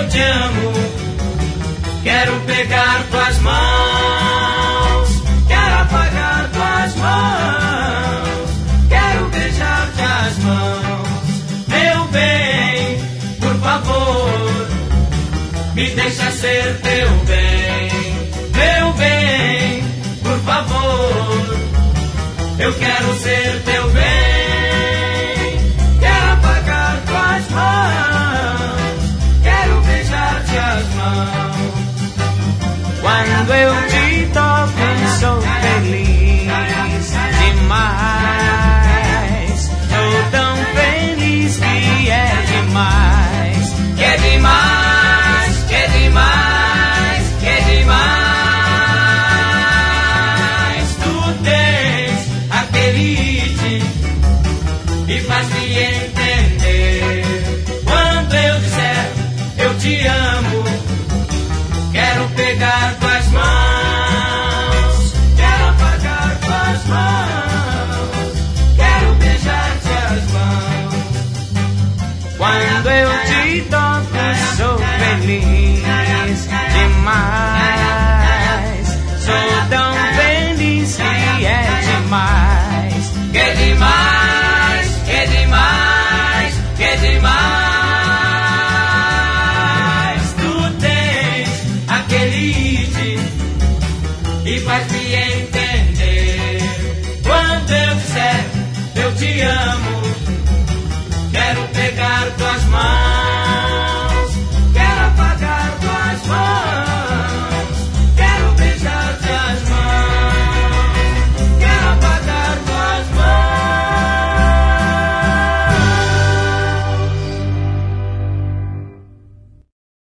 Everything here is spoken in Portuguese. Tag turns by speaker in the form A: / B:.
A: eu te amo. Quero pegar tuas mãos, quero apagar tuas mãos, quero beijar-te as mãos. Meu bem, por favor, me deixa ser teu bem. Meu bem, por favor, eu quero ser teu bem. Quero apagar tuas mãos, quero beijar-te as mãos.
B: Quando eu te toco, sou feliz demais. Sou tão feliz que é demais.
A: Que é demais, que é demais, que é demais. Tu tens aquele ritmo e faz-me entender. Quando eu disser eu te amo, quero pegar tuas mãos, quero apagar tuas mãos, quero beijar-te as mãos.
B: Quando eu te toco, sou feliz